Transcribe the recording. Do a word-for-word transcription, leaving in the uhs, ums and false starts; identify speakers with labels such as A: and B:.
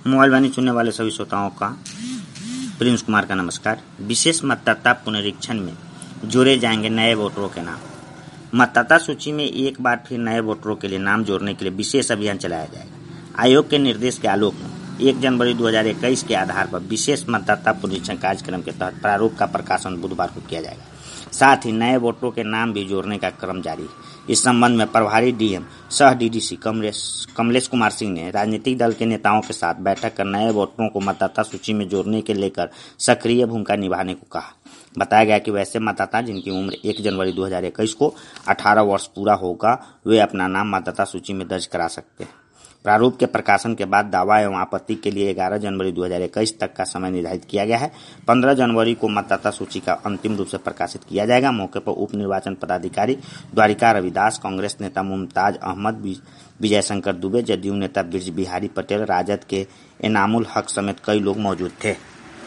A: Mobile वाणी सुनने वाले सभी श्रोताओं का प्रिंस कुमार का नमस्कार। विशेष मतदाता पुनरीक्षण में जोड़े जाएंगे नए वोटरों के नाम। मतदाता सूची में एक बार फिर नए वोटरों के लिए नाम जोड़ने के लिए विशेष अभियान चलाया जाएगा। आयोग के निर्देश के आलोक में एक जनवरी दो हज़ार इक्कीस के आधार पर विशेष मतदाता पुनरीक्षण कार्यक्रम के तहत प्रारूप का प्रकाशन बुधवार को किया जाएगा। साथ ही नए वोटरों के नाम भी जोड़ने का क्रम जारी है। इस संबंध में प्रभारी डीएम सह डीडीसी कमलेश कमलेश कुमार सिंह ने राजनीतिक दल के नेताओं के साथ बैठक कर नए वोटरों को मतदाता सूची में जोड़ने के लेकर सक्रिय भूमिका निभाने को कहा। बताया गया कि वैसे मतदाता जिनकी उम्र एक जनवरी दो हज़ार इक्कीस को अठारह वर्ष पूरा होगा वे अपना नाम मतदाता सूची में दर्ज करा सकते हैं। प्रारूप के प्रकाशन के बाद दावा एवं आपत्ति के लिए ग्यारह जनवरी दो हज़ार इक्कीस तक का समय निर्धारित किया गया है। पंद्रह जनवरी को मतदाता सूची का अंतिम रूप से प्रकाशित किया जाएगा। मौके पर उप निर्वाचन पदाधिकारी द्वारिका रविदास, कांग्रेस नेता मुमताज अहमद, विजय शंकर दुबे, जदयू नेता ब्रिज बिहारी पटेल, राजद के एनामुल हक समेत कई लोग मौजूद थे।